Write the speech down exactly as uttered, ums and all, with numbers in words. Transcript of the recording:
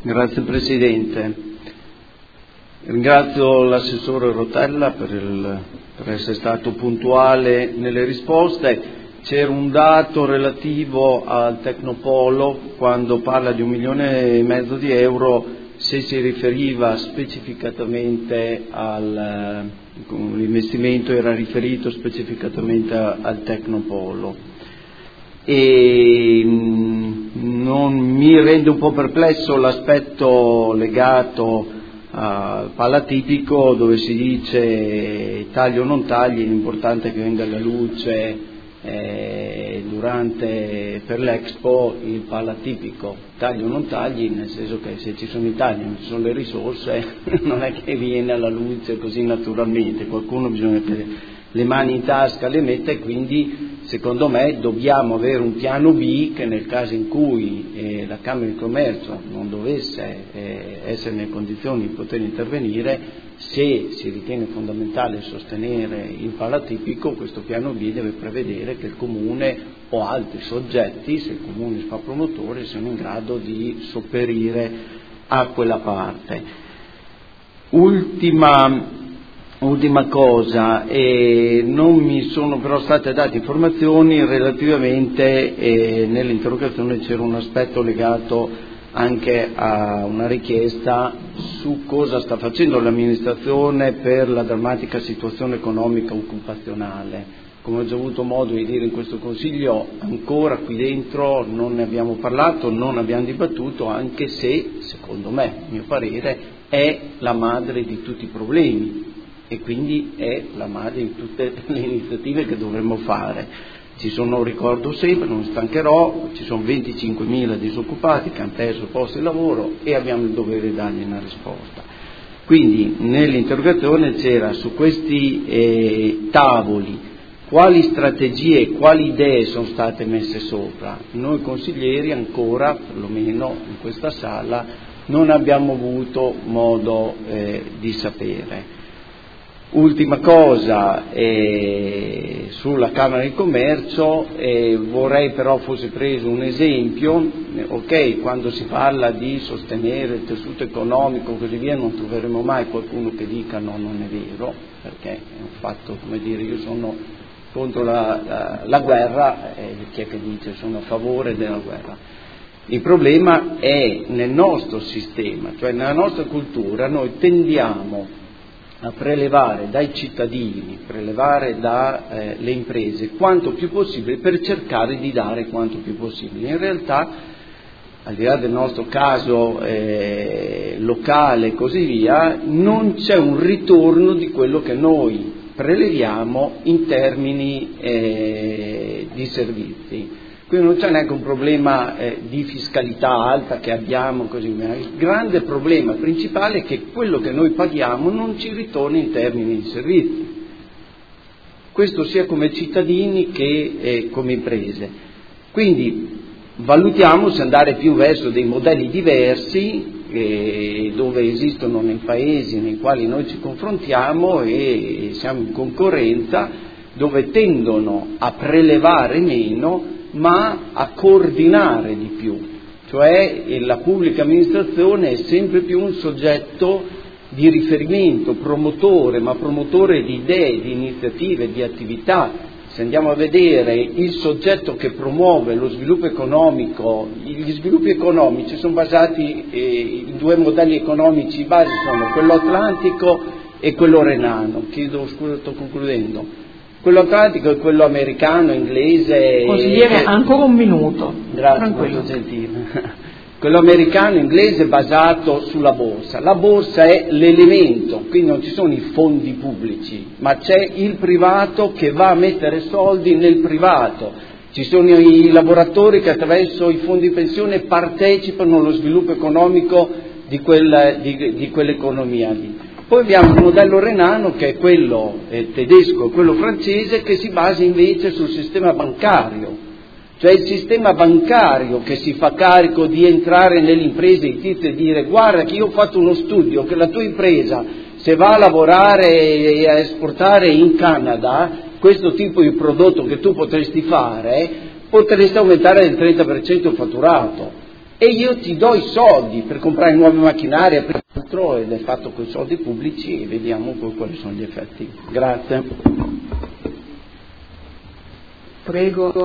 Grazie Presidente. Ringrazio l'assessore Rotella per, il, per essere stato puntuale nelle risposte. C'era un dato relativo al Tecnopolo, quando parla di un milione e mezzo di euro, se si riferiva specificatamente al, l'investimento era riferito specificatamente al Tecnopolo. E non mi rende un po' perplesso l'aspetto legato al palatipico, dove si dice tagli o non tagli, l'importante è che venga alla luce eh, durante per l'Expo il palatipico. Tagli o non tagli, nel senso che se ci sono i tagli non ci sono le risorse non è che viene alla luce così naturalmente, qualcuno bisogna che le mani in tasca le metta, e quindi secondo me dobbiamo avere un piano B che nel caso in cui eh, la Camera di Commercio non dovesse eh, essere nelle condizioni di poter intervenire, se si ritiene fondamentale sostenere il palatipico, questo piano B deve prevedere che il Comune o altri soggetti, se il Comune si fa promotore, siano in grado di sopperire a quella parte. Ultima Ultima cosa, eh, non mi sono però state date informazioni relativamente, eh, nell'interrogazione c'era un aspetto legato anche a una richiesta su cosa sta facendo l'amministrazione per la drammatica situazione economica occupazionale. Come ho già avuto modo di dire in questo Consiglio, ancora qui dentro non ne abbiamo parlato, non abbiamo dibattuto, anche se, secondo me, a mio parere, è la madre di tutti i problemi. E quindi è la madre di tutte le iniziative che dovremmo fare. Ci sono, ricordo sempre, non stancherò, ci sono venticinquemila disoccupati che hanno perso il posto di lavoro e abbiamo il dovere di dargli una risposta. Quindi nell'interrogazione c'era su questi eh, tavoli quali strategie, quali idee sono state messe sopra. Noi consiglieri ancora, perlomeno in questa sala, non abbiamo avuto modo eh, di sapere. Ultima cosa, eh, sulla Camera di Commercio, eh, vorrei però fosse preso un esempio, eh, ok, quando si parla di sostenere il tessuto economico e così via, non troveremo mai qualcuno che dica no, non è vero, perché è un fatto, come dire, io sono contro la, la, la guerra, e eh, chi è che dice sono a favore della guerra? Il problema è nel nostro sistema, cioè nella nostra cultura noi tendiamo a prelevare dai cittadini, prelevare dalle eh, imprese quanto più possibile per cercare di dare quanto più possibile. In realtà, al di là del nostro caso eh, locale e così via, non c'è un ritorno di quello che noi preleviamo in termini eh, di servizi. Quindi non c'è neanche un problema eh, di fiscalità alta che abbiamo, così via. Il grande problema principale è che quello che noi paghiamo non ci ritorna in termini di servizi. Questo sia come cittadini che eh, come imprese. Quindi valutiamo se andare più verso dei modelli diversi eh, dove esistono nei paesi nei quali noi ci confrontiamo e siamo in concorrenza, dove tendono a prelevare meno ma a coordinare di più, cioè la pubblica amministrazione è sempre più un soggetto di riferimento, promotore, ma promotore di idee, di iniziative, di attività. Se andiamo a vedere il soggetto che promuove lo sviluppo economico, gli sviluppi economici sono basati, eh, i due modelli economici base sono quello atlantico e quello renano. Chiedo scusa, sto concludendo. Quello atlantico è quello americano, inglese. Consigliere, e... ancora un minuto. Grazie, molto gentile. Quello americano, inglese, basato sulla borsa. La borsa è l'elemento, quindi non ci sono i fondi pubblici, ma c'è il privato che va a mettere soldi nel privato. Ci sono i lavoratori che attraverso i fondi di pensione partecipano allo sviluppo economico di, quel, di, di quell'economia lì. Poi abbiamo il modello renano, che è quello eh, tedesco e quello francese, che si basa invece sul sistema bancario, cioè il sistema bancario che si fa carico di entrare nelle imprese e dire guarda che io ho fatto uno studio che la tua impresa, se va a lavorare e a esportare in Canada questo tipo di prodotto che tu potresti fare, potresti aumentare del trenta per cento il fatturato. e io ti do i soldi per comprare nuove macchinari per altro, ed è fatto con i soldi pubblici, e vediamo poi quali sono gli effetti. Grazie. Prego.